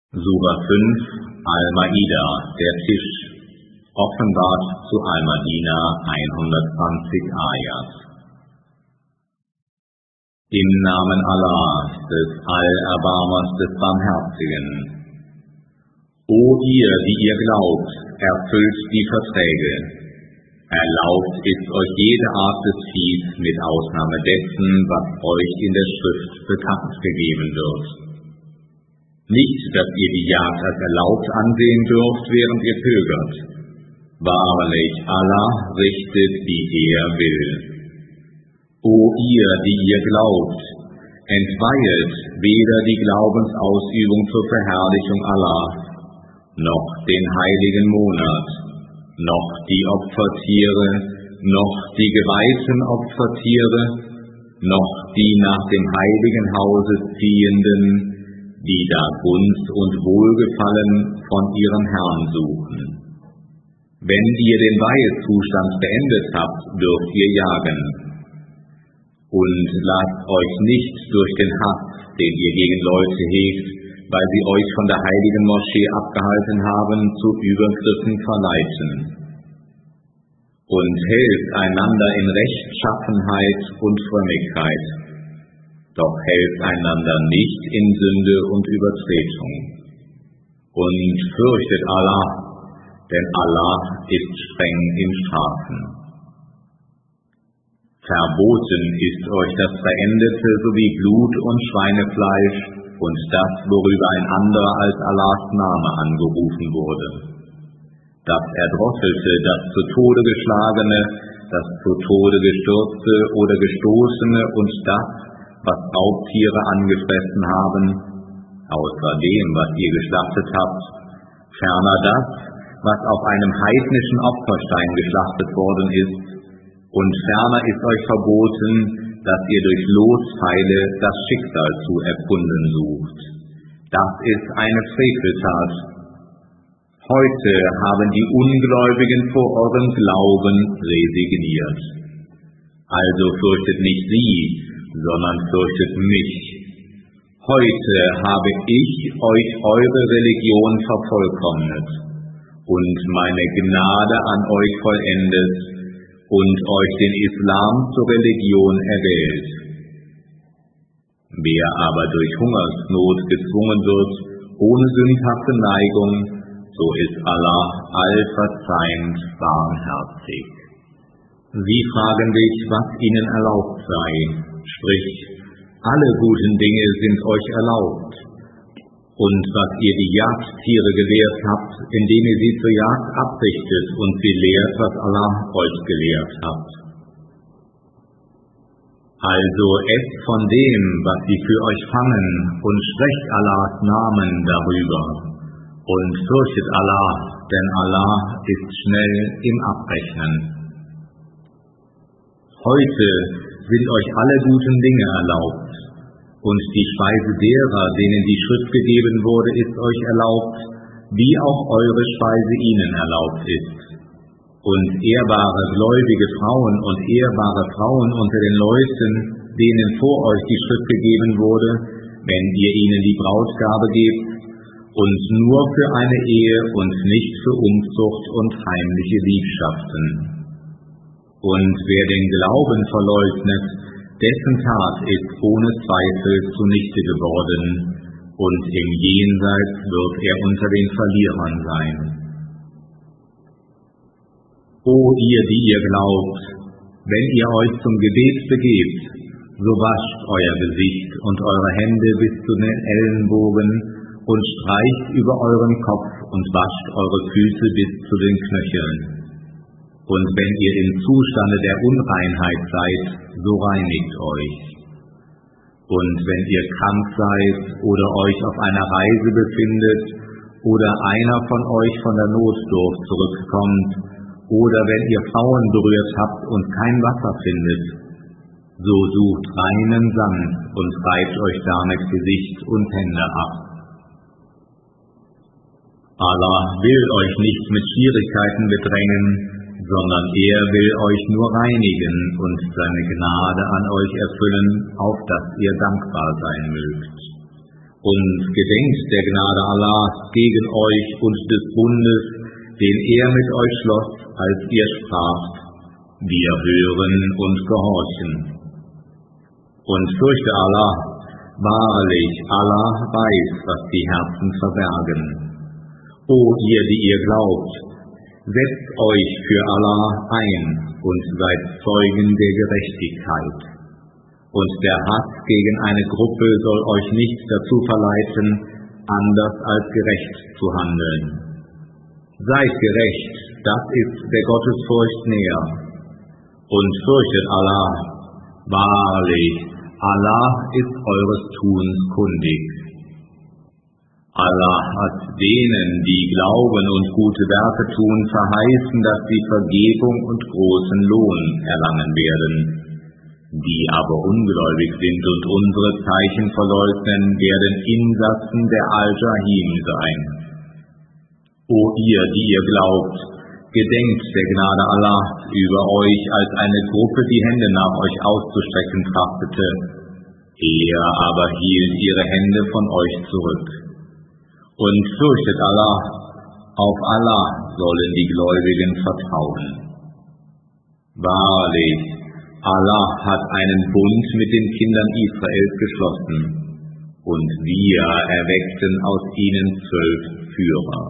Sura 5, Al-Maida, der Tisch, offenbart zu Al-Madina, 120 Ayat. Im Namen Allahs, des Allerbarmers, des Barmherzigen. O ihr, die ihr glaubt, erfüllt die Verträge. Erlaubt ist euch jede Art des Viehs, mit Ausnahme dessen, was euch in der Schrift bekannt gegeben wird. Nicht, dass ihr die Jagd als erlaubt ansehen dürft, während ihr pilgert. Wahrlich, Allah richtet, wie er will. O ihr, die ihr glaubt, entweihet weder die Glaubensausübung zur Verherrlichung Allahs, noch den heiligen Monat, noch die Opfertiere, noch die geweihten Opfertiere, noch die nach dem heiligen Hause ziehenden, die da Gunst und Wohlgefallen von ihrem Herrn suchen. Wenn ihr den Weihezustand beendet habt, dürft ihr jagen. Und lasst euch nicht durch den Hass, den ihr gegen Leute hegt, weil sie euch von der heiligen Moschee abgehalten haben, zu Übergriffen verleiten. Und helft einander in Rechtschaffenheit und Frömmigkeit. Doch helft einander nicht in Sünde und Übertretung. Und fürchtet Allah, denn Allah ist streng im Strafen. Verboten ist euch das Verendete sowie Blut und Schweinefleisch und das, worüber ein anderer als Allahs Name angerufen wurde. Das Erdrosselte, das zu Tode geschlagene, das zu Tode gestürzte oder gestoßene und das, was Raubtiere angefressen haben, außer dem, was ihr geschlachtet habt, ferner das, was auf einem heidnischen Opferstein geschlachtet worden ist, und ferner ist euch verboten, dass ihr durch Lospfeile das Schicksal zu erkunden sucht. Das ist eine Freveltat. Heute haben die Ungläubigen vor eurem Glauben resigniert. Also fürchtet nicht sie, sondern fürchtet mich. Heute habe ich euch eure Religion vervollkommnet und meine Gnade an euch vollendet und euch den Islam zur Religion erwählt. Wer aber durch Hungersnot gezwungen wird, ohne sündhafte Neigung, so ist Allah allverzeihend barmherzig. Sie fragen dich, was ihnen erlaubt sei. Sprich, alle guten Dinge sind euch erlaubt. Und was ihr die Jagdtiere gewährt habt, indem ihr sie zur Jagd abrichtet und sie lehrt, was Allah euch gelehrt hat. Also esst von dem, was sie für euch fangen, und sprecht Allahs Namen darüber. Und fürchtet Allah, denn Allah ist schnell im Abrechnen. Heute sind euch alle guten Dinge erlaubt, und die Speise derer, denen die Schrift gegeben wurde, ist euch erlaubt, wie auch eure Speise ihnen erlaubt ist. Und ehrbare gläubige Frauen und ehrbare Frauen unter den Leuten, denen vor euch die Schrift gegeben wurde, wenn ihr ihnen die Brautgabe gebt, und nur für eine Ehe und nicht für Unzucht und heimliche Liebschaften. Und wer den Glauben verleugnet, dessen Tat ist ohne Zweifel zunichte geworden, und im Jenseits wird er unter den Verlierern sein. O ihr, die ihr glaubt, wenn ihr euch zum Gebet begebt, so wascht euer Gesicht und eure Hände bis zu den Ellenbogen und streicht über euren Kopf und wascht eure Füße bis zu den Knöcheln. Und wenn ihr im Zustande der Unreinheit seid, so reinigt euch. Und wenn ihr krank seid oder euch auf einer Reise befindet oder einer von euch von der Notdurft zurückkommt oder wenn ihr Frauen berührt habt und kein Wasser findet, so sucht reinen Sand und reibt euch damit Gesicht und Hände ab. Allah will euch nicht mit Schwierigkeiten bedrängen, sondern er will euch nur reinigen und seine Gnade an euch erfüllen, auf dass ihr dankbar sein mögt. Und gedenkt der Gnade Allahs gegen euch und des Bundes, den er mit euch schloss, als ihr spracht, wir hören und gehorchen. Und fürchte Allah, wahrlich, Allah weiß, was die Herzen verbergen. O ihr, die ihr glaubt, setzt euch für Allah ein und seid Zeugen der Gerechtigkeit. Und der Hass gegen eine Gruppe soll euch nicht dazu verleiten, anders als gerecht zu handeln. Seid gerecht, das ist der Gottesfurcht näher. Und fürchtet Allah, wahrlich, Allah ist eures Tuns kundig. Allah hat denen, die glauben und gute Werke tun, verheißen, dass sie Vergebung und großen Lohn erlangen werden. Die aber ungläubig sind und unsere Zeichen verleugnen, werden Insassen der Al-Jahim sein. O ihr, die ihr glaubt, gedenkt der Gnade Allah über euch, als eine Gruppe die Hände nach euch auszustrecken trachtete. Er aber hielt ihre Hände von euch zurück. Und fürchtet Allah, auf Allah sollen die Gläubigen vertrauen. Wahrlich, Allah hat einen Bund mit den Kindern Israels geschlossen, und wir erweckten aus ihnen 12 Führer.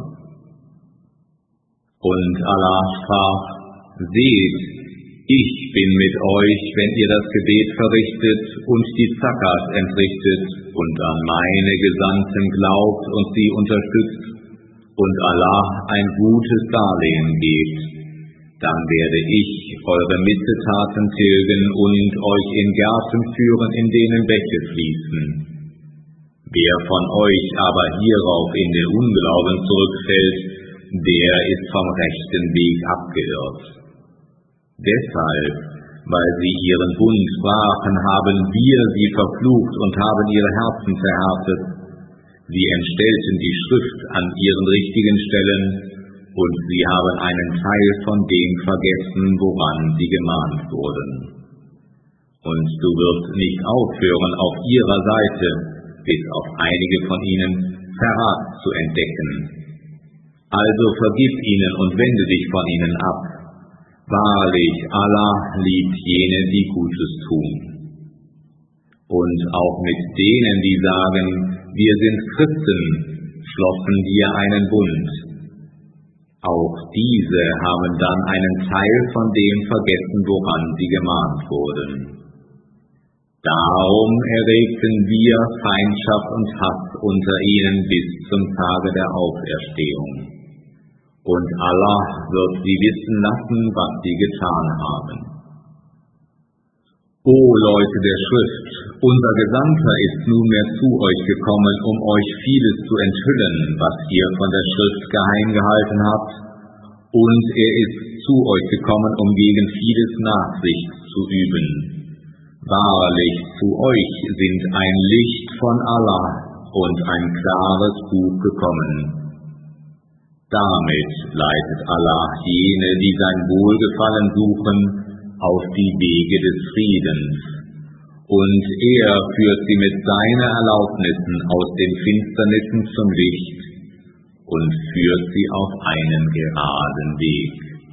Und Allah sprach, seht, ich bin mit euch, wenn ihr das Gebet verrichtet und die Zakat entrichtet und an meine Gesandten glaubt und sie unterstützt und Allah ein gutes Darlehen gebt. Dann werde ich eure Missetaten tilgen und euch in Gärten führen, in denen Bäche fließen. Wer von euch aber hierauf in den Unglauben zurückfällt, der ist vom rechten Weg abgeirrt. Deshalb, weil sie ihren Bund brachen, haben wir sie verflucht und haben ihre Herzen verhärtet. Sie entstellten die Schrift an ihren richtigen Stellen, und sie haben einen Teil von dem vergessen, woran sie gemahnt wurden. Und du wirst nicht aufhören, auf ihrer Seite, bis auf einige von ihnen, Verrat zu entdecken. Also vergib ihnen und wende dich von ihnen ab. Wahrlich, Allah liebt jene, die Gutes tun. Und auch mit denen, die sagen, wir sind Christen, schlossen wir einen Bund. Auch diese haben dann einen Teil von dem vergessen, woran sie gemahnt wurden. Darum erregten wir Feindschaft und Hass unter ihnen bis zum Tage der Auferstehung. Und Allah wird sie wissen lassen, was sie getan haben. O Leute der Schrift, unser Gesandter ist nunmehr zu euch gekommen, um euch vieles zu enthüllen, was ihr von der Schrift geheim gehalten habt, und er ist zu euch gekommen, um gegen vieles Nachsicht zu üben. Wahrlich, zu euch sind ein Licht von Allah und ein klares Buch gekommen. Damit leitet Allah jene, die sein Wohlgefallen suchen, auf die Wege des Friedens, und er führt sie mit seinen Erlaubnissen aus den Finsternissen zum Licht und führt sie auf einen geraden Weg.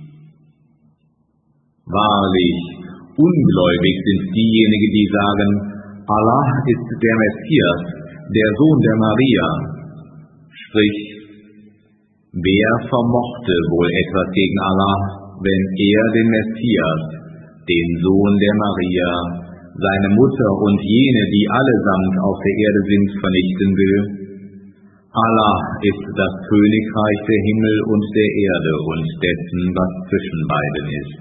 Wahrlich, ungläubig sind diejenigen, die sagen, Allah ist der Messias, der Sohn der Maria. Sprich, wer vermochte wohl etwas gegen Allah, wenn er den Messias, den Sohn der Maria, seine Mutter und jene, die allesamt auf der Erde sind, vernichten will? Allah ist das Königreich der Himmel und der Erde und dessen, was zwischen beiden ist.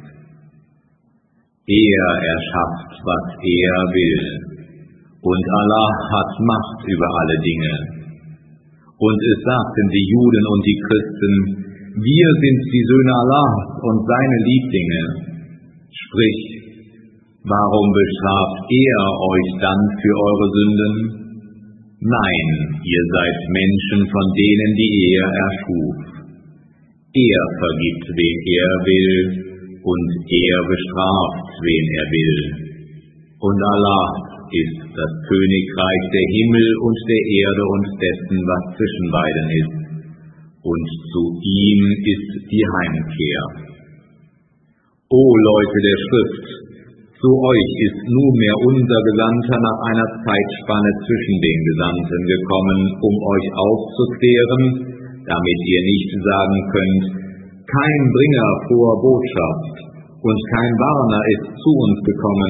Er erschafft, was er will, und Allah hat Macht über alle Dinge. Und es sagten die Juden und die Christen, wir sind die Söhne Allahs und seine Lieblinge. Sprich, warum bestraft er euch dann für eure Sünden? Nein, ihr seid Menschen von denen, die er erschuf. Er vergibt, wen er will, und er bestraft, wen er will. Und Allah ist das Königreich der Himmel und der Erde und dessen, was zwischen beiden ist, und zu ihm ist die Heimkehr. O Leute der Schrift, zu euch ist nunmehr unser Gesandter nach einer Zeitspanne zwischen den Gesandten gekommen, um euch aufzuklären, damit ihr nicht sagen könnt, kein Bringer froher Botschaft und kein Warner ist zu uns gekommen.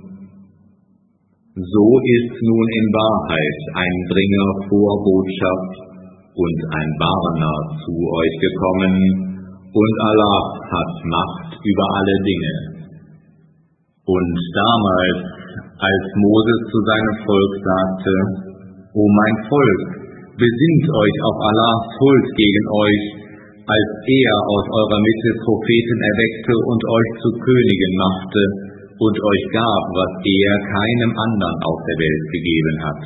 So ist nun in Wahrheit ein Bringer froher Botschaft und ein Warner zu euch gekommen, und Allah hat Macht über alle Dinge. Und damals, als Moses zu seinem Volk sagte, O mein Volk, besinnt euch auf Allahs Huld gegen euch, als er aus eurer Mitte Propheten erweckte und euch zu Königen machte und euch gab, was er keinem anderen auf der Welt gegeben hat.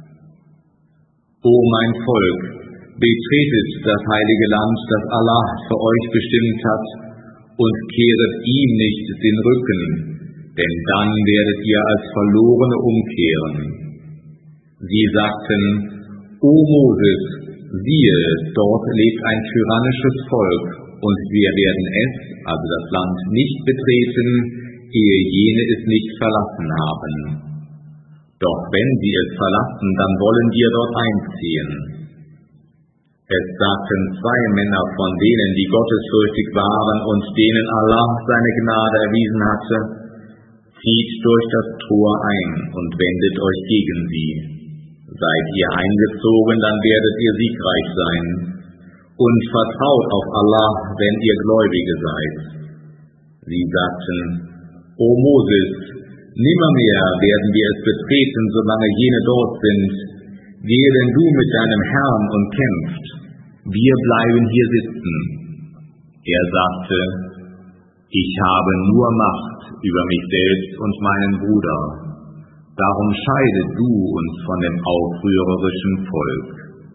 O mein Volk, betretet das heilige Land, das Allah für euch bestimmt hat, und kehret ihm nicht den Rücken, denn dann werdet ihr als Verlorene umkehren. Sie sagten, O Moses, siehe, dort lebt ein tyrannisches Volk, und wir werden es, also das Land, nicht betreten, ehe jene es nicht verlassen haben. Doch wenn sie es verlassen, dann wollen wir dort einziehen. Es sagten zwei Männer von denen, die gottesfürchtig waren und denen Allah seine Gnade erwiesen hatte, zieht durch das Tor ein und wendet euch gegen sie. Seid ihr eingezogen, dann werdet ihr siegreich sein. Und vertraut auf Allah, wenn ihr Gläubige seid. Sie sagten, O Moses, nimmermehr werden wir es betreten, solange jene dort sind. Gehe denn du mit deinem Herrn und kämpft. Wir bleiben hier sitzen. Er sagte, ich habe nur Macht über mich selbst und meinen Bruder. Darum scheide du uns von dem aufrührerischen Volk.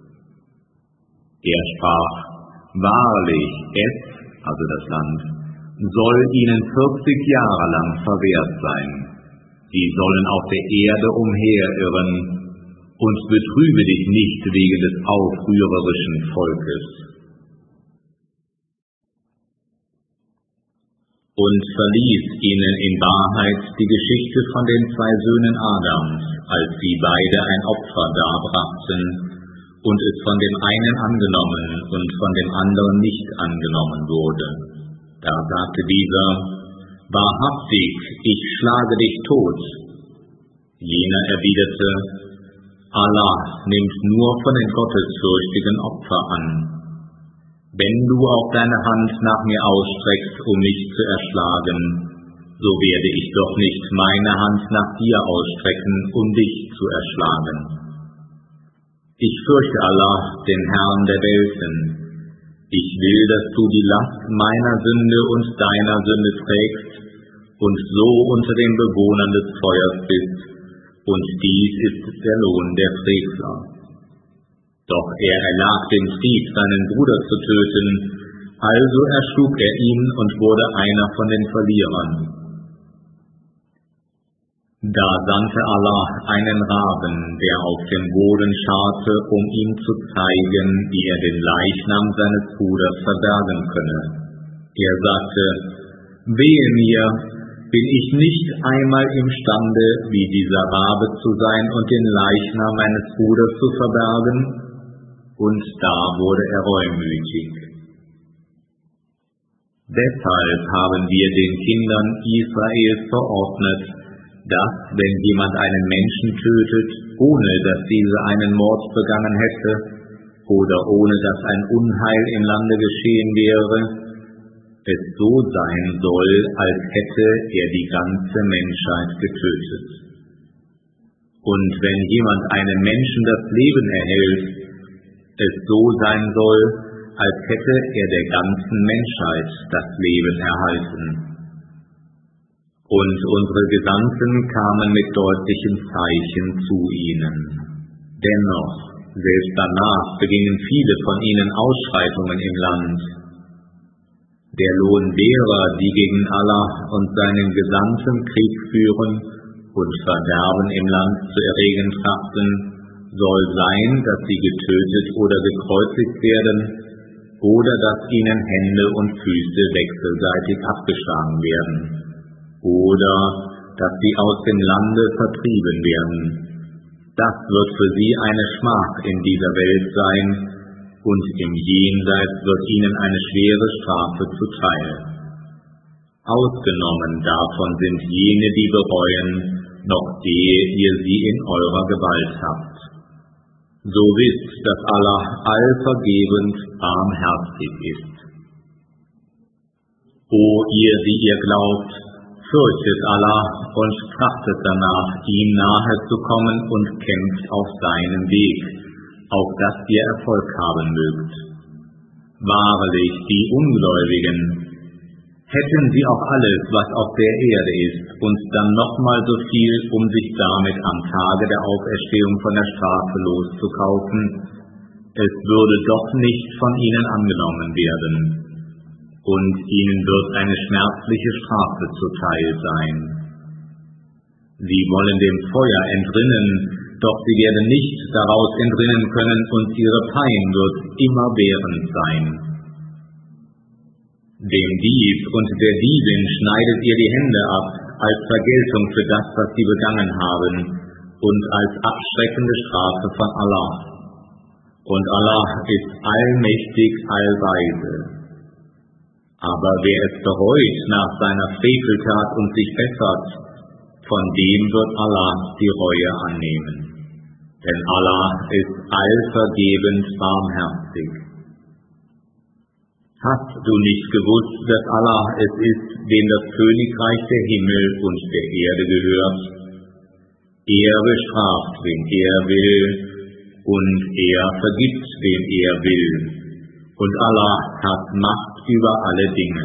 Er sprach, wahrlich, es, also das Land, soll ihnen 40 Jahre lang verwehrt sein. Sie sollen auf der Erde umherirren, und betrübe dich nicht wegen des aufrührerischen Volkes. Und verließ ihnen in Wahrheit die Geschichte von den zwei Söhnen Adams, als sie beide ein Opfer darbrachten, und es von dem einen angenommen und von dem anderen nicht angenommen wurde. Da sagte dieser, wahrhaftig, ich schlage dich tot. Jener erwiderte, Allah nimmt nur von den gottesfürchtigen Opfer an. Wenn du auch deine Hand nach mir ausstreckst, um mich zu erschlagen, so werde ich doch nicht meine Hand nach dir ausstrecken, um dich zu erschlagen. Ich fürchte Allah, den Herrn der Welten. Ich will, dass du die Last meiner Sünde und deiner Sünde trägst und so unter den Bewohnern des Feuers bist, und dies ist der Lohn der Frevler. Doch er erlag dem Trieb, seinen Bruder zu töten, also erschlug er ihn und wurde einer von den Verlierern. Da sandte Allah einen Raben, der auf dem Boden scharrte, um ihm zu zeigen, wie er den Leichnam seines Bruders verbergen könne. Er sagte, wehe mir, bin ich nicht einmal imstande, wie dieser Rabe zu sein und den Leichnam meines Bruders zu verbergen? Und da wurde er reumütig. Deshalb haben wir den Kindern Israels verordnet, dass, wenn jemand einen Menschen tötet, ohne dass dieser einen Mord begangen hätte, oder ohne dass ein Unheil im Lande geschehen wäre, es so sein soll, als hätte er die ganze Menschheit getötet. Und wenn jemand einem Menschen das Leben erhält, es so sein soll, als hätte er der ganzen Menschheit das Leben erhalten. Und unsere Gesandten kamen mit deutlichen Zeichen zu ihnen. Dennoch, selbst danach begingen viele von ihnen Ausschreitungen im Land. Der Lohn derer, die gegen Allah und seinen Gesandten Krieg führen und Verderben im Land zu erregen trachten, soll sein, dass sie getötet oder gekreuzigt werden, oder dass ihnen Hände und Füße wechselseitig abgeschlagen werden, oder dass sie aus dem Lande vertrieben werden. Das wird für sie eine Schmach in dieser Welt sein, und im Jenseits wird ihnen eine schwere Strafe zuteil. Ausgenommen davon sind jene, die bereuen, noch ehe ihr sie in eurer Gewalt habt. So wisst, dass Allah allvergebend barmherzig ist. O ihr, die ihr glaubt, fürchtet Allah und trachtet danach, ihm nahe zu kommen und kämpft auf seinem Weg, auf dass ihr Erfolg haben mögt. Wahrlich, die Ungläubigen, hätten sie auch alles, was auf der Erde ist, und dann nochmal so viel, um sich damit am Tage der Auferstehung von der Strafe loszukaufen, es würde doch nicht von ihnen angenommen werden, und ihnen wird eine schmerzliche Strafe zuteil sein. Sie wollen dem Feuer entrinnen, doch sie werden nicht daraus entrinnen können, und ihre Pein wird immerwährend sein. Dem Dieb und der Diebin schneidet ihr die Hände ab, als Vergeltung für das, was sie begangen haben, und als abschreckende Strafe von Allah. Und Allah ist allmächtig, allweise. Aber wer es bereut nach seiner Freveltat und sich bessert, von dem wird Allah die Reue annehmen. Denn Allah ist allvergebend barmherzig. Hast du nicht gewusst, dass Allah es ist, dem das Königreich der Himmel und der Erde gehört? Er bestraft, wen er will, und er vergibt, wem er will. Und Allah hat Macht über alle Dinge.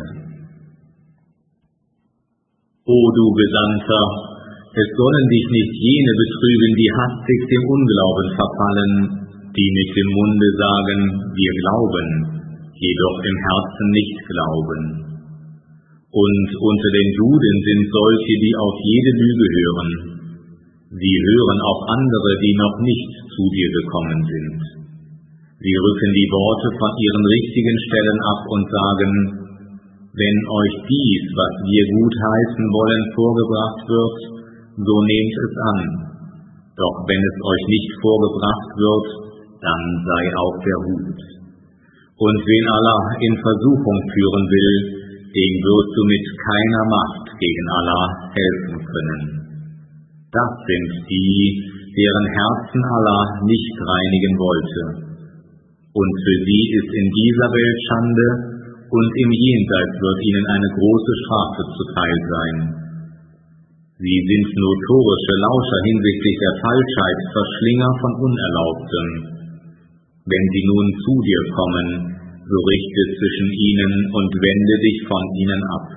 O du Gesandter, es sollen dich nicht jene betrügen, die hastig dem Unglauben verfallen, die mit dem Munde sagen, wir glauben, jedoch im Herzen nicht glauben. Und unter den Juden sind solche, die auf jede Lüge hören. Sie hören auf andere, die noch nicht zu dir gekommen sind. Sie rücken die Worte von ihren richtigen Stellen ab und sagen, wenn euch dies, was wir gutheißen wollen, vorgebracht wird, so nehmt es an. Doch wenn es euch nicht vorgebracht wird, dann sei auf der Hut. Und wen Allah in Versuchung führen will, dem wirst du mit keiner Macht gegen Allah helfen können. Das sind die, deren Herzen Allah nicht reinigen wollte. Und für sie ist in dieser Welt Schande, und im Jenseits wird ihnen eine große Strafe zuteil sein. Sie sind notorische Lauscher hinsichtlich der Falschheit, Verschlinger von Unerlaubtem. Wenn sie nun zu dir kommen, so richte zwischen ihnen und wende dich von ihnen ab.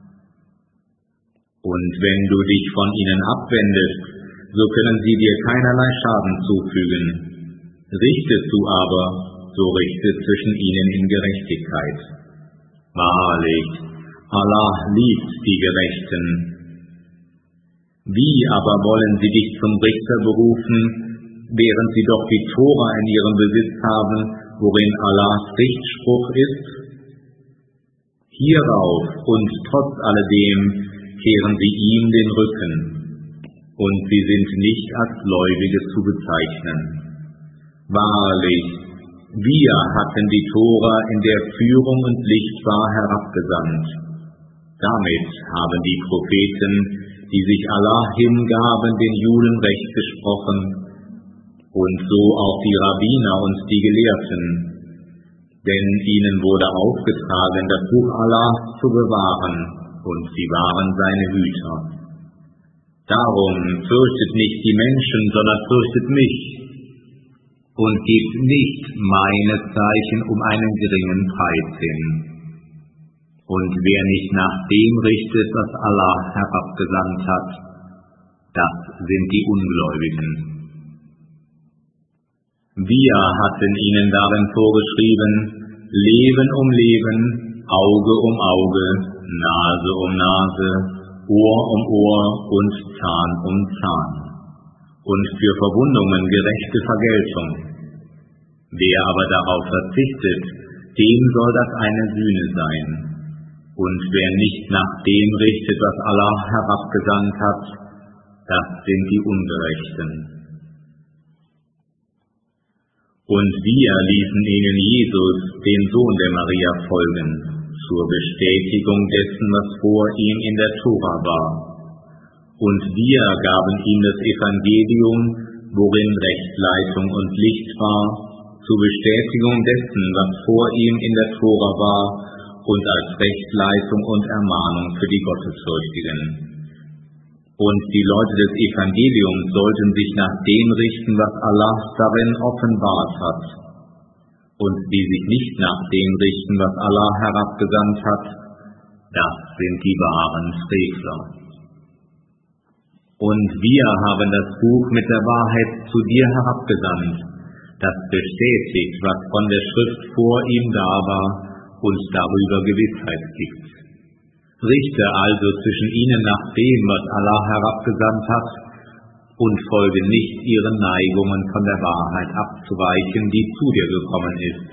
Und wenn du dich von ihnen abwendest, so können sie dir keinerlei Schaden zufügen. Richtest du aber, so richte zwischen ihnen in Gerechtigkeit. Wahrlich, Allah liebt die Gerechten. Wie aber wollen sie dich zum Richter berufen, während sie doch die Tora in ihrem Besitz haben, worin Allahs Richtspruch ist? Hierauf und trotz alledem kehren sie ihm den Rücken, und sie sind nicht als Gläubige zu bezeichnen. Wahrlich, wir hatten die Tora in der Führung und Licht war herabgesandt. Damit haben die Propheten, die sich Allah hingaben, den Juden Recht gesprochen, und so auch die Rabbiner und die Gelehrten, denn ihnen wurde aufgetragen, das Buch Allah zu bewahren, und sie waren seine Hüter. Darum fürchtet nicht die Menschen, sondern fürchtet mich, und gebt nicht meine Zeichen um einen geringen Preis hin. Und wer nicht nach dem richtet, was Allah herabgesandt hat, das sind die Ungläubigen. Wir hatten ihnen darin vorgeschrieben, Leben um Leben, Auge um Auge, Nase um Nase, Ohr um Ohr und Zahn um Zahn, und für Verwundungen gerechte Vergeltung. Wer aber darauf verzichtet, dem soll das eine Sühne sein. Und wer nicht nach dem richtet, was Allah herabgesandt hat, das sind die Ungerechten. Und wir ließen ihnen Jesus, den Sohn der Maria, folgen, zur Bestätigung dessen, was vor ihm in der Tora war. Und wir gaben ihm das Evangelium, worin Rechtsleitung und Licht war, zur Bestätigung dessen, was vor ihm in der Tora war, und als Rechtsleitung und Ermahnung für die Gottesfürchtigen. Und die Leute des Evangeliums sollten sich nach dem richten, was Allah darin offenbart hat. Und die sich nicht nach dem richten, was Allah herabgesandt hat, das sind die wahren Frevler. Und wir haben das Buch mit der Wahrheit zu dir herabgesandt, das bestätigt, was von der Schrift vor ihm da war und darüber Gewissheit gibt. Richte also zwischen ihnen nach dem, was Allah herabgesandt hat, und folge nicht ihren Neigungen von der Wahrheit abzuweichen, die zu dir gekommen ist.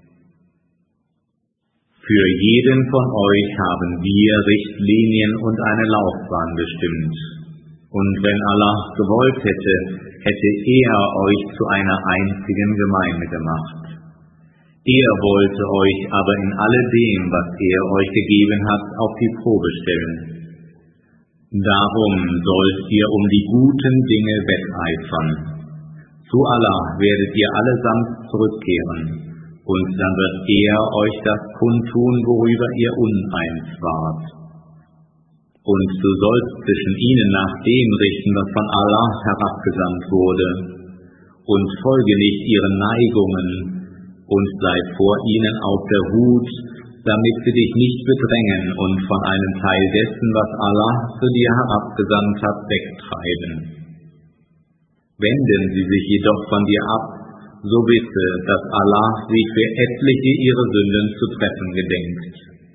Für jeden von euch haben wir Richtlinien und eine Laufbahn bestimmt. Und wenn Allah gewollt hätte, hätte er euch zu einer einzigen Gemeinde gemacht. Er wollte euch aber in alledem, was er euch gegeben hat, auf die Probe stellen. Darum sollt ihr um die guten Dinge wetteifern. Zu Allah werdet ihr allesamt zurückkehren, und dann wird er euch das kundtun, worüber ihr uneins wart. Und du sollst zwischen ihnen nach dem richten, was von Allah herabgesandt wurde, und folge nicht ihren Neigungen, und sei vor ihnen auf der Hut, damit sie dich nicht bedrängen und von einem Teil dessen, was Allah zu dir herabgesandt hat, wegtreiben. Wenden sie sich jedoch von dir ab, so wisse, dass Allah sie für etliche ihre Sünden zu treffen gedenkt.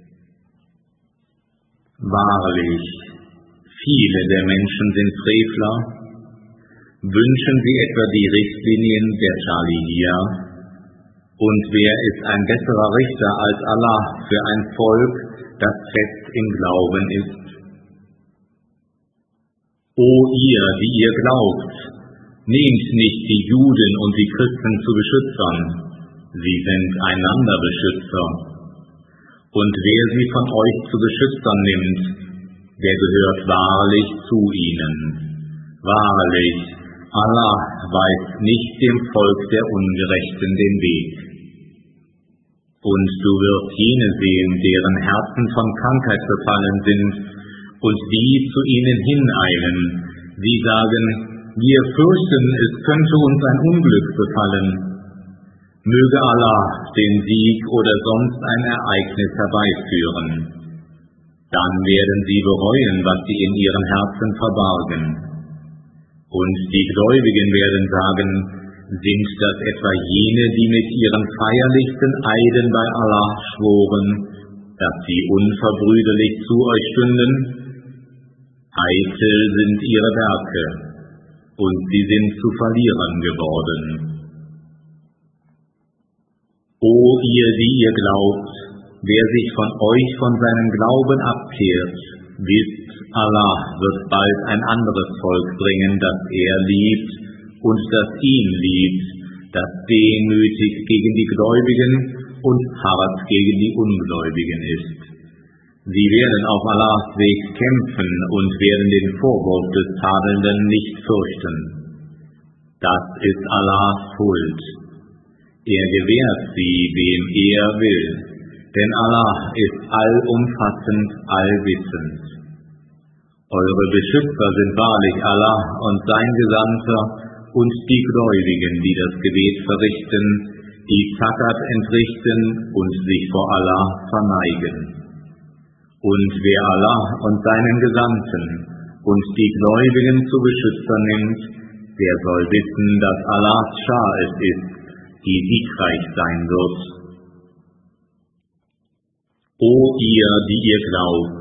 Wahrlich, viele der Menschen sind Frevler. Wünschen sie etwa die Richtlinien der Schaliya? Und wer ist ein besserer Richter als Allah für ein Volk, das fest im Glauben ist? O ihr, die ihr glaubt, nehmt nicht die Juden und die Christen zu Beschützern, sie sind einander Beschützer. Und wer sie von euch zu Beschützern nimmt, der gehört wahrlich zu ihnen. Wahrlich, Allah weist nicht dem Volk der Ungerechten den Weg. Und du wirst jene sehen, deren Herzen von Krankheit befallen sind, und die zu ihnen hineilen. Sie sagen, wir fürchten, es könnte uns ein Unglück befallen. Möge Allah den Sieg oder sonst ein Ereignis herbeiführen. Dann werden sie bereuen, was sie in ihren Herzen verbargen. Und die Gläubigen werden sagen, sind das etwa jene, die mit ihren feierlichsten Eiden bei Allah schworen, dass sie unverbrüderlich zu euch stünden? Eitel sind ihre Werke, und sie sind zu Verlierern geworden. O ihr, die ihr glaubt, wer sich von euch von seinem Glauben abkehrt, wisst, Allah wird bald ein anderes Volk bringen, das er liebt und das ihn liebt, das demütig gegen die Gläubigen und hart gegen die Ungläubigen ist. Sie werden auf Allahs Weg kämpfen und werden den Vorwurf des Tadelnden nicht fürchten. Das ist Allahs Schuld. Er gewährt sie, wem er will, denn Allah ist allumfassend, allwissend. Eure Beschützer sind wahrlich Allah und sein Gesandter und die Gläubigen, die das Gebet verrichten, die Zakat entrichten und sich vor Allah verneigen. Und wer Allah und seinen Gesandten und die Gläubigen zu Beschützern nimmt, der soll wissen, dass Allahs Schar es ist, die siegreich sein wird. O ihr, die ihr glaubt,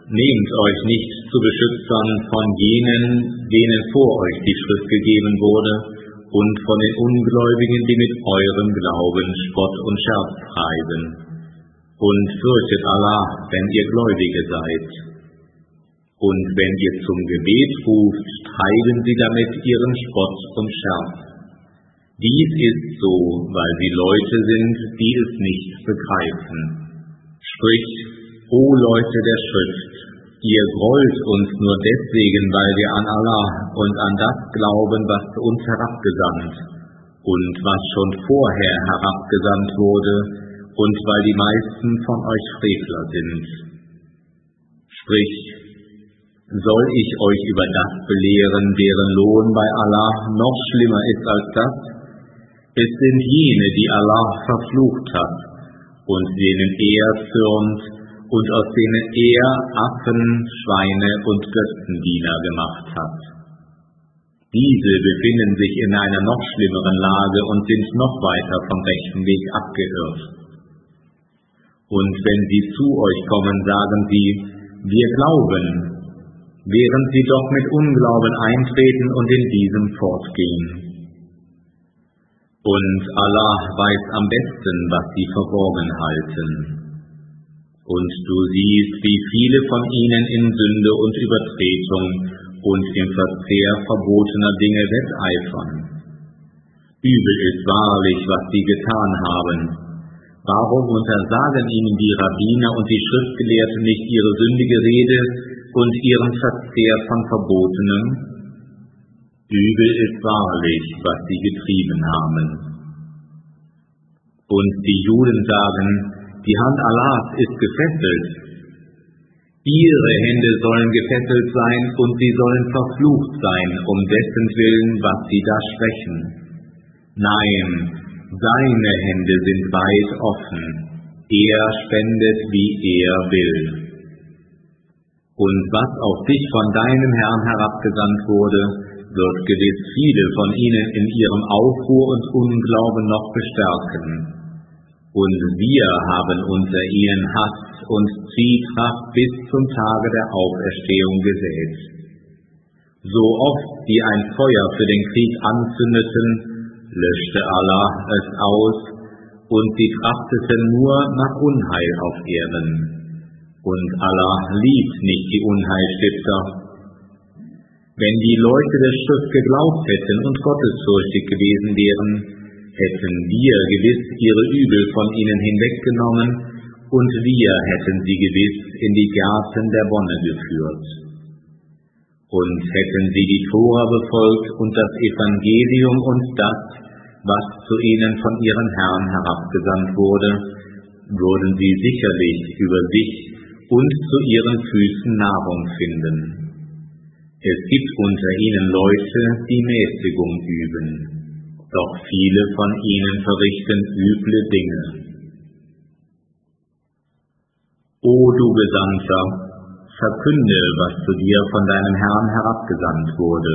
Nehmt euch nicht zu Beschützern von jenen, denen vor euch die Schrift gegeben wurde, und von den Ungläubigen, die mit eurem Glauben Spott und Scherz treiben. Und fürchtet Allah, wenn ihr Gläubige seid. Und wenn ihr zum Gebet ruft, treiben sie damit ihren Spott und Scherz. Dies ist so, weil sie Leute sind, die es nicht begreifen. Sprich, O Leute der Schrift, ihr grollt uns nur deswegen, weil wir an Allah und an das glauben, was zu uns herabgesandt und was schon vorher herabgesandt wurde, und weil die meisten von euch Frevler sind. Sprich, soll ich euch über das belehren, deren Lohn bei Allah noch schlimmer ist als das? Es sind jene, die Allah verflucht hat und denen er zürnt und aus denen er Affen, Schweine und Götzendiener gemacht hat. Diese befinden sich in einer noch schlimmeren Lage und sind noch weiter vom rechten Weg abgeirrt. Und wenn sie zu euch kommen, sagen sie, wir glauben, während sie doch mit Unglauben eintreten und in diesem fortgehen. Und Allah weiß am besten, was sie verborgen halten. Und du siehst, wie viele von ihnen in Sünde und Übertretung und im Verzehr verbotener Dinge wetteifern. Übel ist wahrlich, was sie getan haben. Warum untersagen ihnen die Rabbiner und die Schriftgelehrten nicht ihre sündige Rede und ihren Verzehr von Verbotenem? Übel ist wahrlich, was sie getrieben haben. Und die Juden sagen, die Hand Allahs ist gefesselt. Ihre Hände sollen gefesselt sein und sie sollen verflucht sein, um dessen Willen, was sie da sprechen. Nein, seine Hände sind weit offen. Er spendet, wie er will. Und was auf dich von deinem Herrn herabgesandt wurde, wird gewiss viele von ihnen in ihrem Aufruhr und Unglauben noch bestärken. Und wir haben unter ihnen Hass und Zwietracht bis zum Tage der Auferstehung gesät. So oft sie ein Feuer für den Krieg anzündeten, löschte Allah es aus, und sie trachteten nur nach Unheil auf Erden. Und Allah liebt nicht die Unheilstifter. Wenn die Leute der Schrift geglaubt hätten und gottesfürchtig gewesen wären, hätten wir gewiss ihre Übel von ihnen hinweggenommen, und wir hätten sie gewiss in die Gärten der Wonne geführt. Und hätten sie die Tora befolgt und das Evangelium und das, was zu ihnen von ihrem Herrn herabgesandt wurde, würden sie sicherlich über sich und zu ihren Füßen Nahrung finden. Es gibt unter ihnen Leute, die Mäßigung üben, doch viele von ihnen verrichten üble Dinge. O du Gesandter, verkünde, was zu dir von deinem Herrn herabgesandt wurde.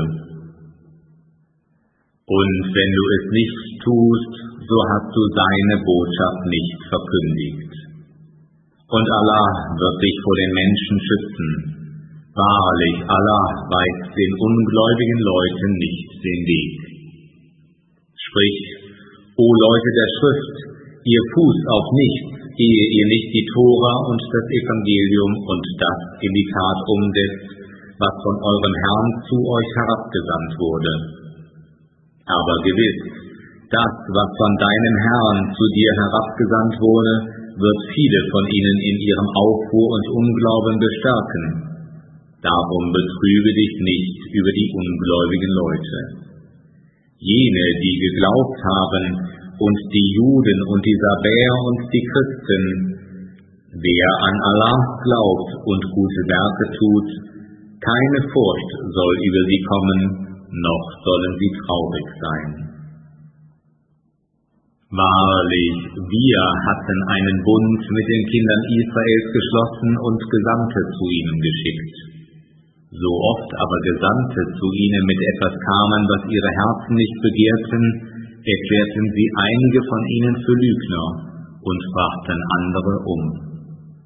Und wenn du es nicht tust, so hast du seine Botschaft nicht verkündigt. Und Allah wird dich vor den Menschen schützen. Wahrlich, Allah weist den ungläubigen Leuten nicht den Weg. Sprich, O Leute der Schrift, ihr fußt auf nichts, ehe ihr nicht die Tora und das Evangelium und das in die Tat umsetzt, was von eurem Herrn zu euch herabgesandt wurde. Aber gewiss, das, was von deinem Herrn zu dir herabgesandt wurde, wird viele von ihnen in ihrem Aufruhr und Unglauben bestärken. Darum betrübe dich nicht über die ungläubigen Leute. Jene, die geglaubt haben, und die Juden und die Sabäer und die Christen, wer an Allah glaubt und gute Werke tut, keine Furcht soll über sie kommen, noch sollen sie traurig sein. Wahrlich, wir hatten einen Bund mit den Kindern Israels geschlossen und Gesandte zu ihnen geschickt. So oft aber Gesandte zu ihnen mit etwas kamen, was ihre Herzen nicht begehrten, erklärten sie einige von ihnen für Lügner und brachten andere um.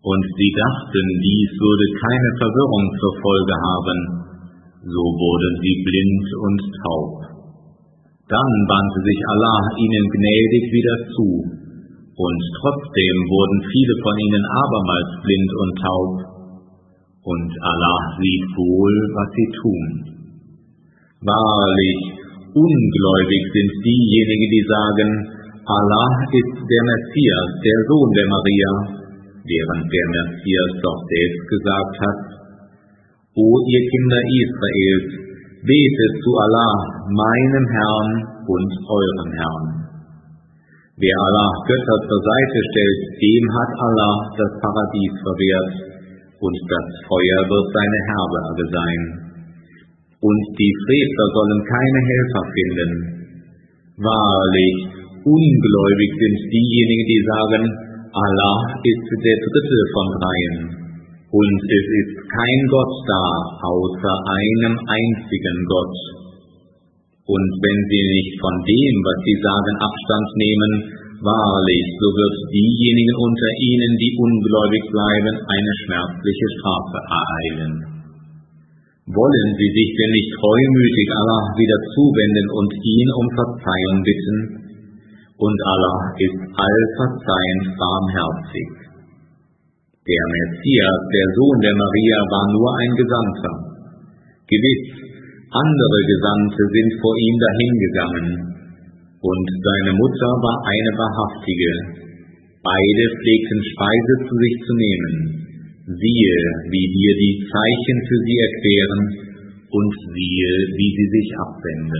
Und sie dachten, dies würde keine Verwirrung zur Folge haben, so wurden sie blind und taub. Dann wandte sich Allah ihnen gnädig wieder zu, und trotzdem wurden viele von ihnen abermals blind und taub, und Allah sieht wohl, was sie tun. Wahrlich, ungläubig sind diejenigen, die sagen, Allah ist der Messias, der Sohn der Maria, während der Messias doch selbst gesagt hat: O ihr Kinder Israels, betet zu Allah, meinem Herrn und eurem Herrn. Wer Allah Götter zur Seite stellt, dem hat Allah das Paradies verwehrt, und das Feuer wird seine Herberge sein. Und die Frevler sollen keine Helfer finden. Wahrlich, ungläubig sind diejenigen, die sagen, Allah ist der Dritte von dreien, und es ist kein Gott da, außer einem einzigen Gott. Und wenn sie nicht von dem, was sie sagen, Abstand nehmen, wahrlich, so wird diejenigen unter ihnen, die ungläubig bleiben, eine schmerzliche Strafe ereilen. Wollen sie sich denn nicht treumütig Allah wieder zuwenden und ihn um Verzeihung bitten? Und Allah ist allverzeihend barmherzig. Der Messias, der Sohn der Maria, war nur ein Gesandter. Gewiss, andere Gesandte sind vor ihm dahingegangen, und seine Mutter war eine Wahrhaftige. Beide pflegten Speise zu sich zu nehmen. Siehe, wie wir die Zeichen für sie erklären, und siehe, wie sie sich abwenden.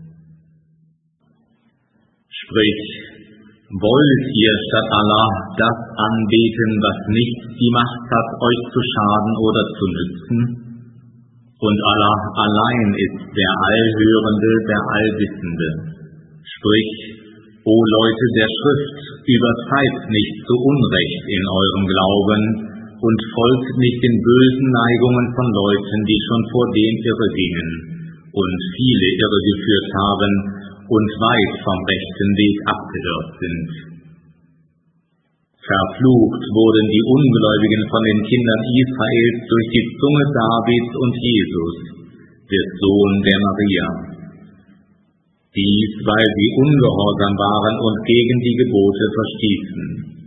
Sprich, wollt ihr statt Allah das anbeten, was nicht die Macht hat, euch zu schaden oder zu nützen? Und Allah allein ist der Allhörende, der Allwissende. Sprich, o Leute der Schrift, übertreibt nicht zu Unrecht in eurem Glauben und folgt nicht den bösen Neigungen von Leuten, die schon vor dem irre gingen und viele irregeführt haben und weit vom rechten Weg abgeirrt sind. Verflucht wurden die Ungläubigen von den Kindern Israels durch die Zunge Davids und Jesus, des Sohn der Maria. Dies, weil sie ungehorsam waren und gegen die Gebote verstießen.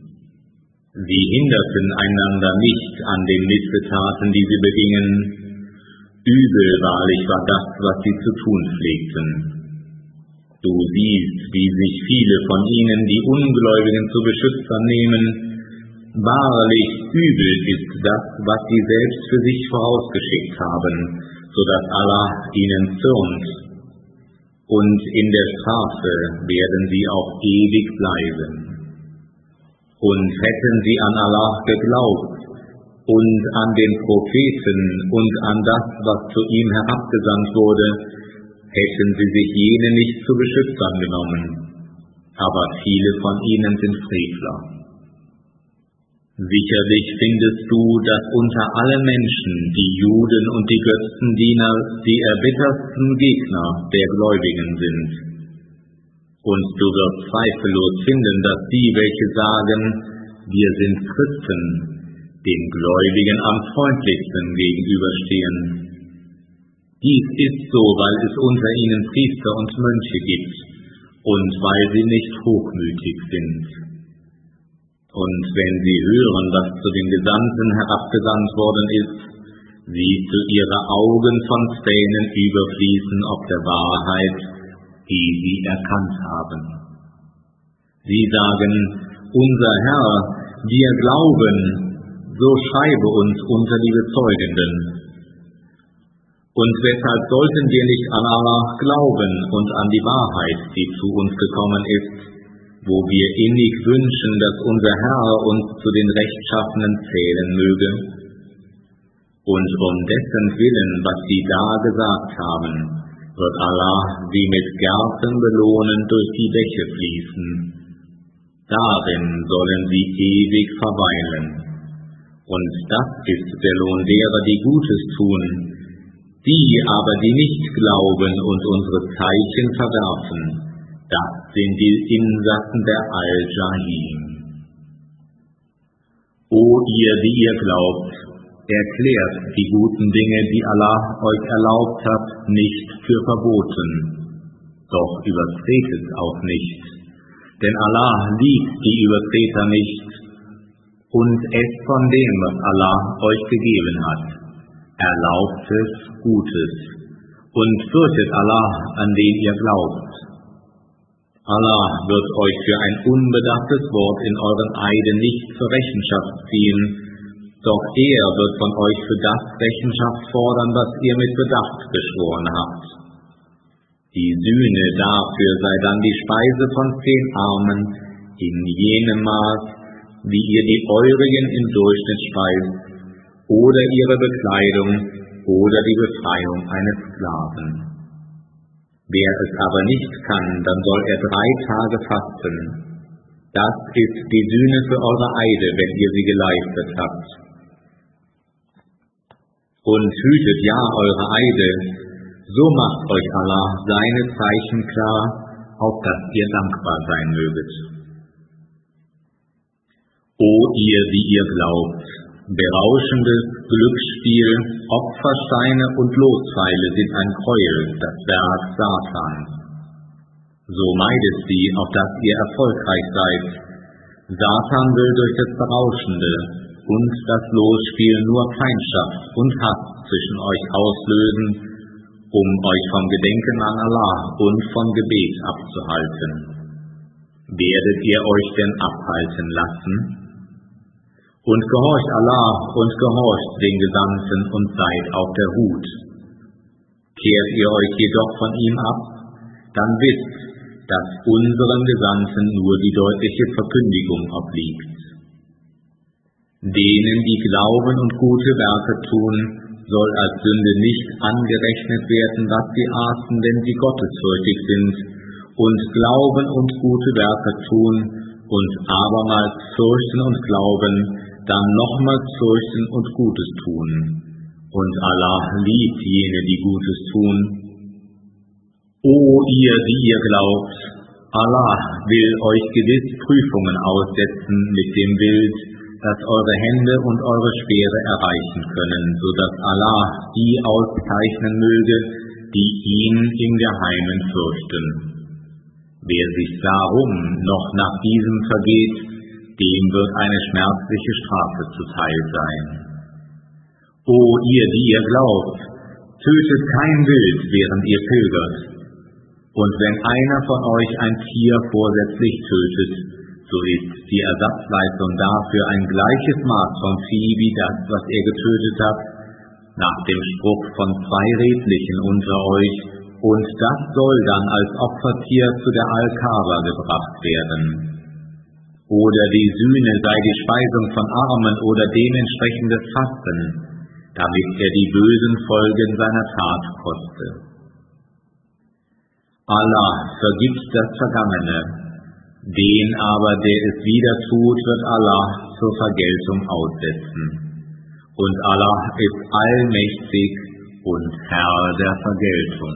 Sie hinderten einander nicht an den Missetaten, die sie begingen. Übel wahrlich war das, was sie zu tun pflegten. Du siehst, wie sich viele von ihnen die Ungläubigen zu Beschützern nehmen. Wahrlich, übel ist das, was sie selbst für sich vorausgeschickt haben, so dass Allah ihnen zürnt. Und in der Strafe werden sie auch ewig bleiben. Und hätten sie an Allah geglaubt und an den Propheten und an das, was zu ihm herabgesandt wurde, hätten sie sich jene nicht zu Beschützern genommen. Aber viele von ihnen sind Frevler. Sicherlich findest du, dass unter allen Menschen die Juden und die Götzendiener die erbittertsten Gegner der Gläubigen sind. Und du wirst zweifellos finden, dass die, welche sagen, wir sind Christen, den Gläubigen am freundlichsten gegenüberstehen. Dies ist so, weil es unter ihnen Priester und Mönche gibt und weil sie nicht hochmütig sind. Und wenn sie hören, was zu den Gesandten herabgesandt worden ist, siehst du ihre Augen von Tränen überfließen ob der Wahrheit, die sie erkannt haben. Sie sagen, unser Herr, wir glauben, so schreibe uns unter die Bezeugenden. Und weshalb sollten wir nicht an Allah glauben und an die Wahrheit, die zu uns gekommen ist, wo wir innig wünschen, dass unser Herr uns zu den Rechtschaffenen zählen möge? Und um dessen Willen, was sie da gesagt haben, wird Allah sie mit Gärten belohnen, durch die Bäche fließen. Darin sollen sie ewig verweilen. Und das ist der Lohn derer, die Gutes tun. Die aber, die nicht glauben und unsere Zeichen verwerfen, das sind die Insassen der Al-Jahim. O ihr, die ihr glaubt, erklärt die guten Dinge, die Allah euch erlaubt hat, nicht für verboten, doch übertretet auch nicht, denn Allah liebt die Übertreter nicht, und esst von dem, was Allah euch gegeben hat, Erlaubtes, Gutes, und fürchtet Allah, an den ihr glaubt. Allah wird euch für ein unbedachtes Wort in euren Eiden nicht zur Rechenschaft ziehen, doch er wird von euch für das Rechenschaft fordern, was ihr mit Bedacht geschworen habt. Die Sühne dafür sei dann die Speise von 10 Armen in jenem Maß, wie ihr die eurigen im Durchschnitt speist, oder ihre Bekleidung oder die Befreiung eines Sklaven. Wer es aber nicht kann, dann soll er 3 Tage fasten. Das ist die Sühne für eure Eide, wenn ihr sie geleistet habt. Und hütet ja eure Eide, so macht euch Allah seine Zeichen klar, auf dass ihr dankbar sein möget. O ihr, die ihr glaubt, berauschendes Glücksspiel, Opfersteine und Lospfeile sind ein Gräuel, das Werk Satans. So meidet sie, auf dass ihr erfolgreich seid. Satan will durch das Berauschende und das Losspiel nur Feindschaft und Hass zwischen euch auslösen, um euch vom Gedenken an Allah und vom Gebet abzuhalten. Werdet ihr euch denn abhalten lassen? Und gehorcht Allah und gehorcht den Gesandten und seid auf der Hut. Kehrt ihr euch jedoch von ihm ab, dann wisst, dass unserem Gesandten nur die deutliche Verkündigung obliegt. Denen, die glauben und gute Werke tun, soll als Sünde nicht angerechnet werden, was sie aßen, wenn sie gottesfürchtig sind, und glauben und gute Werke tun, und abermals fürchten und glauben, dann nochmals fürchten und Gutes tun. Und Allah liebt jene, die Gutes tun. O ihr, die ihr glaubt, Allah will euch gewiss Prüfungen aussetzen mit dem Bild, dass eure Hände und eure Speere erreichen können, so dass Allah die auszeichnen möge, die ihn im Geheimen fürchten. Wer sich darum noch nach diesem vergeht, dem wird eine schmerzliche Strafe zuteil sein. O ihr, die ihr glaubt, tötet kein Wild, während ihr pilgert. Und wenn einer von euch ein Tier vorsätzlich tötet, so ist die Ersatzleistung dafür ein gleiches Maß vom Vieh wie das, was er getötet hat, nach dem Spruch von 2 Redlichen unter euch, und das soll dann als Opfertier zu der Al-Kaaba gebracht werden. Oder die Sühne sei die Speisung von Armen oder dementsprechendes Fasten, damit er die bösen Folgen seiner Tat koste. Allah vergibt das Vergangene, den aber, der es wieder tut, wird Allah zur Vergeltung aussetzen. Und Allah ist allmächtig und Herr der Vergeltung.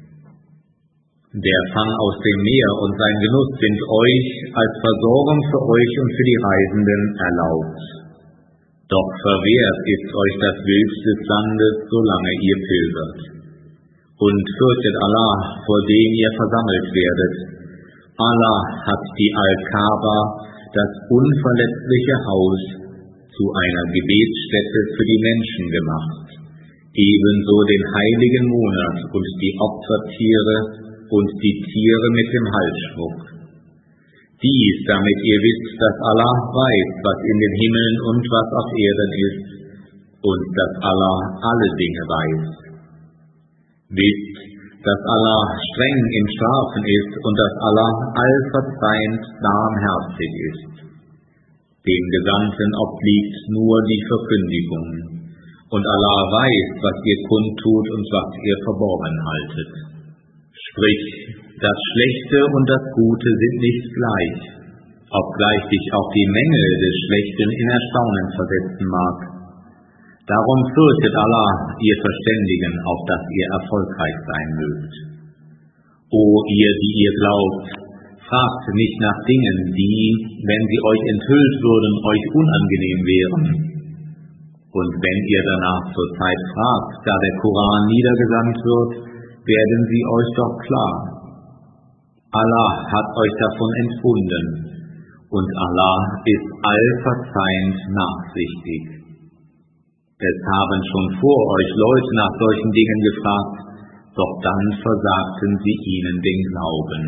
Der Fang aus dem Meer und sein Genuss sind euch als Versorgung für euch und für die Reisenden erlaubt. Doch verwehrt ist euch das Wild des Landes, solange ihr pilgert. Und fürchtet Allah, vor dem ihr versammelt werdet. Allah hat die Al-Kaaba, das unverletzliche Haus, zu einer Gebetsstätte für die Menschen gemacht, ebenso den heiligen Monat und die Opfertiere und die Tiere mit dem Halsschmuck. Dies, damit ihr wisst, dass Allah weiß, was in den Himmeln und was auf Erden ist, und dass Allah alle Dinge weiß. Wisst, dass Allah streng im Strafen ist und dass Allah allverzeihend barmherzig ist. Dem Gesandten obliegt nur die Verkündigung, und Allah weiß, was ihr kundtut und was ihr verborgen haltet. Sprich, das Schlechte und das Gute sind nicht gleich, obgleich dich auch die Menge des Schlechten in Erstaunen versetzen mag. Darum fürchtet Allah, ihr Verständigen, auf dass ihr erfolgreich sein mögt. O ihr, die ihr glaubt, fragt nicht nach Dingen, die, wenn sie euch enthüllt würden, euch unangenehm wären. Und wenn ihr danach zur Zeit fragt, da der Koran niedergesandt wird, werden sie euch doch klar. Allah hat euch davon entbunden, und Allah ist allverzeihend nachsichtig. Es haben schon vor euch Leute nach solchen Dingen gefragt, doch dann versagten sie ihnen den Glauben.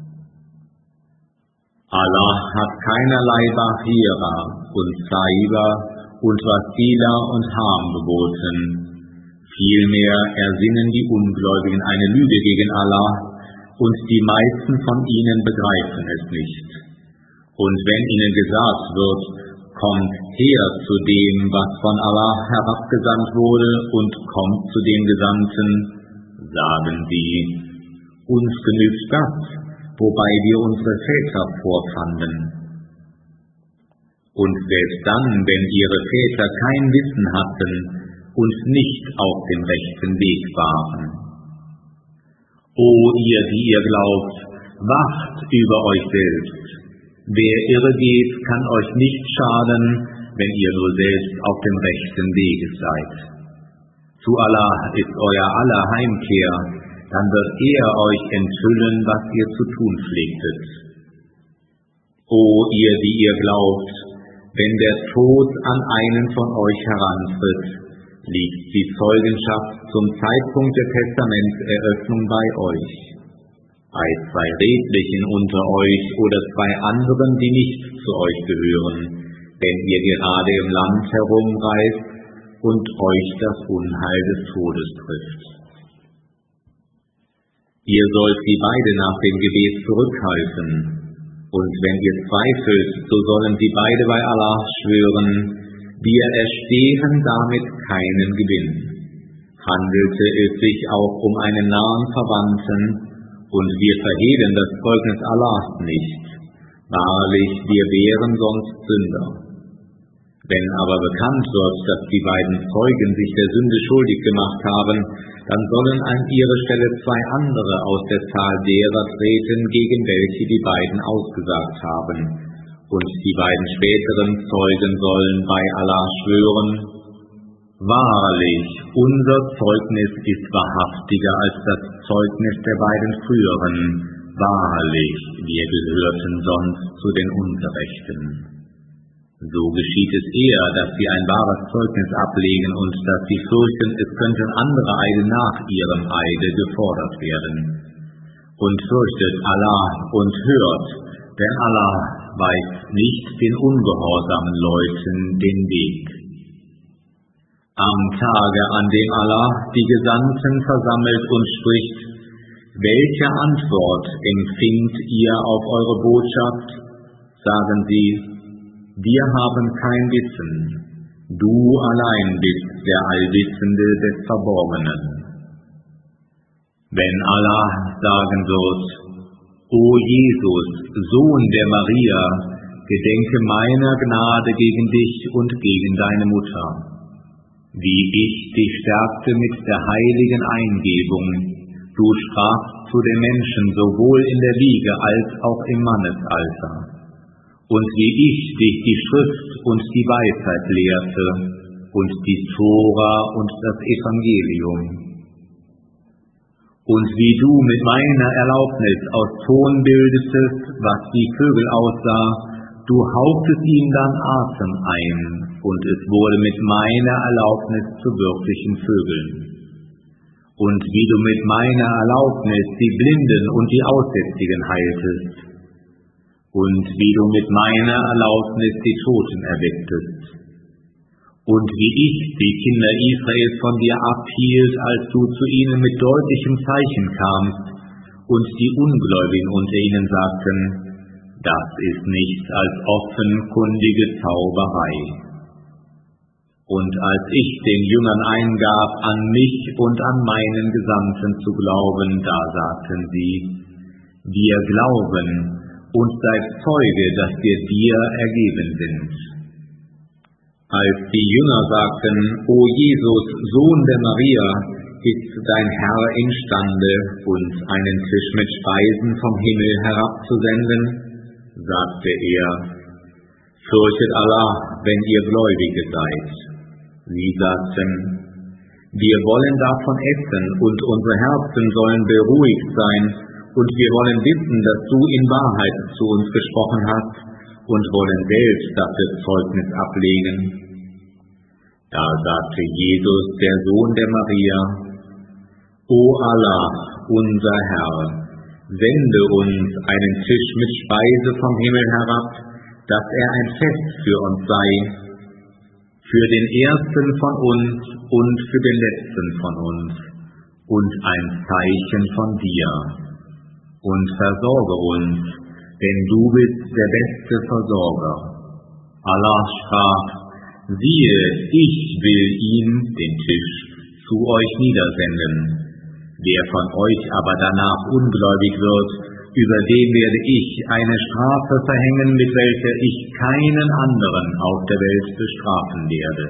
Allah hat keinerlei Bahira und Saiba und Wasila und Harm geboten. Vielmehr ersinnen die Ungläubigen eine Lüge gegen Allah, und die meisten von ihnen begreifen es nicht. Und wenn ihnen gesagt wird, kommt her zu dem, was von Allah herabgesandt wurde, und kommt zu dem Gesandten, sagen sie, uns genügt das, wobei wir unsere Väter vorfanden. Und selbst dann, wenn ihre Väter kein Wissen hatten und nicht auf dem rechten Weg waren. O ihr, die ihr glaubt, wacht über euch selbst. Wer irre geht, kann euch nicht schaden, wenn ihr nur selbst auf dem rechten Wege seid. Zu Allah ist euer aller Heimkehr, dann wird er euch enthüllen, was ihr zu tun pflegtet. O ihr, die ihr glaubt, wenn der Tod an einen von euch herantritt, liegt die Zeugenschaft zum Zeitpunkt der Testamentseröffnung bei euch. Bei zwei Redlichen unter euch oder zwei anderen, die nicht zu euch gehören, wenn ihr gerade im Land herumreist und euch das Unheil des Todes trifft. Ihr sollt sie beide nach dem Gebet zurückhalten, und wenn ihr zweifelt, so sollen sie beide bei Allah schwören, wir erstehen damit keinen Gewinn. Handelte es sich auch um einen nahen Verwandten, und wir verhehlen das Zeugnis Allahs nicht. Wahrlich, wir wären sonst Sünder. Wenn aber bekannt wird, dass die beiden Zeugen sich der Sünde schuldig gemacht haben, dann sollen an ihre Stelle zwei andere aus der Zahl derer treten, gegen welche die beiden ausgesagt haben. Und die beiden späteren Zeugen sollen bei Allah schwören, wahrlich, unser Zeugnis ist wahrhaftiger als das Zeugnis der beiden früheren. Wahrlich, wir gehörten sonst zu den Ungerechten. So geschieht es eher, dass sie ein wahres Zeugnis ablegen und dass sie fürchten, es könnten andere Eide nach ihrem Eide gefordert werden. Und fürchtet Allah und hört, denn Allah weist nicht den ungehorsamen Leuten den Weg. Am Tage, an dem Allah die Gesandten versammelt und spricht, welche Antwort empfingt ihr auf eure Botschaft? Sagen sie, wir haben kein Wissen, du allein bist der Allwissende des Verborgenen. Wenn Allah sagen wird, O Jesus, Sohn der Maria, gedenke meiner Gnade gegen dich und gegen deine Mutter, wie ich dich stärkte mit der heiligen Eingebung, du sprachst zu den Menschen sowohl in der Wiege als auch im Mannesalter. Und wie ich dich die Schrift und die Weisheit lehrte und die Tora und das Evangelium. Und wie du mit meiner Erlaubnis aus Ton bildetest, was wie Vögel aussah, du hauchtest ihm dann Atem ein, und es wurde mit meiner Erlaubnis zu wirklichen Vögeln. Und wie du mit meiner Erlaubnis die Blinden und die Aussätzigen heiltest, und wie du mit meiner Erlaubnis die Toten erwecktest, und wie ich die Kinder Israels von dir abhielt, als du zu ihnen mit deutlichem Zeichen kamst, und die Ungläubigen unter ihnen sagten, das ist nichts als offenkundige Zauberei. Und als ich den Jüngern eingab, an mich und an meinen Gesandten zu glauben, da sagten sie, wir glauben und seid Zeuge, dass wir dir ergeben sind. Als die Jünger sagten, O Jesus, Sohn der Maria, ist dein Herr imstande, uns einen Tisch mit Speisen vom Himmel herabzusenden? Sagte er, fürchtet Allah, wenn ihr Gläubige seid. Sie sagten, wir wollen davon essen und unsere Herzen sollen beruhigt sein und wir wollen wissen, dass du in Wahrheit zu uns gesprochen hast und wollen selbst dafür Zeugnis ablegen. Da sagte Jesus, der Sohn der Maria, O Allah, unser Herr, sende uns einen Tisch mit Speise vom Himmel herab, dass er ein Fest für uns sei, für den Ersten von uns und für den Letzten von uns, und ein Zeichen von dir. Und versorge uns, denn du bist der beste Versorger. Allah sprach, siehe, ich will ihn, den Tisch, zu euch niedersenden. Wer von euch aber danach ungläubig wird, über den werde ich eine Strafe verhängen, mit welcher ich keinen anderen auf der Welt bestrafen werde.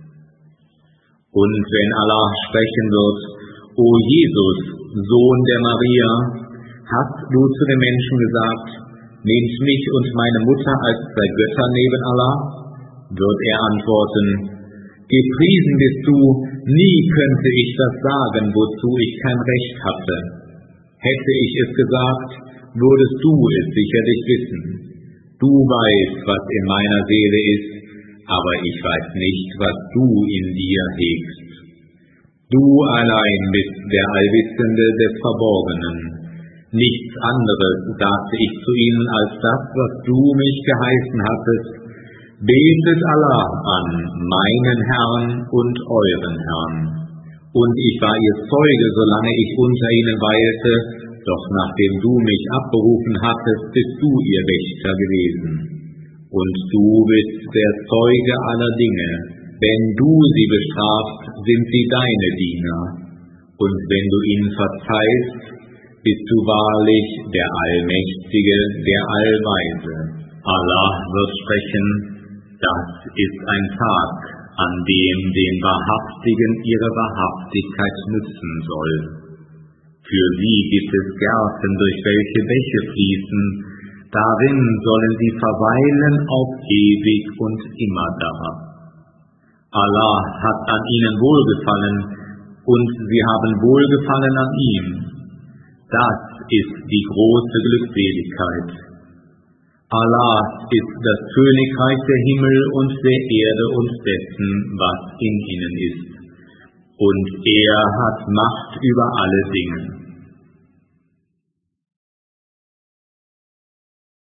Und wenn Allah sprechen wird, O Jesus, Sohn der Maria, hast du zu den Menschen gesagt, nehmt mich und meine Mutter als zwei Götter neben Allah? Wird er antworten, gepriesen bist du, nie könnte ich das sagen, wozu ich kein Recht hatte. Hätte ich es gesagt, würdest du es sicherlich wissen. Du weißt, was in meiner Seele ist, aber ich weiß nicht, was du in dir hegst. Du allein bist der Allwissende des Verborgenen. Nichts anderes sagte ich zu ihnen als das, was du mich geheißen hattest. Betet Allah an, meinen Herrn und euren Herrn. Und ich war ihr Zeuge, solange ich unter ihnen weilte, doch nachdem du mich abberufen hattest, bist du ihr Wächter gewesen. Und du bist der Zeuge aller Dinge. Wenn du sie bestrafst, sind sie deine Diener. Und wenn du ihnen verzeihst, bist du wahrlich der Allmächtige, der Allweise. Allah wird sprechen, das ist ein Tag, an dem den Wahrhaftigen ihre Wahrhaftigkeit nützen soll. Für sie gibt es Gärten, durch welche Bäche fließen, darin sollen sie verweilen auf ewig und immerdar. Allah hat an ihnen Wohlgefallen und sie haben Wohlgefallen an ihm. Das ist die große Glückseligkeit. Allah ist das Königreich der Himmel und der Erde und dessen, was in ihnen ist. Und er hat Macht über alle Dinge.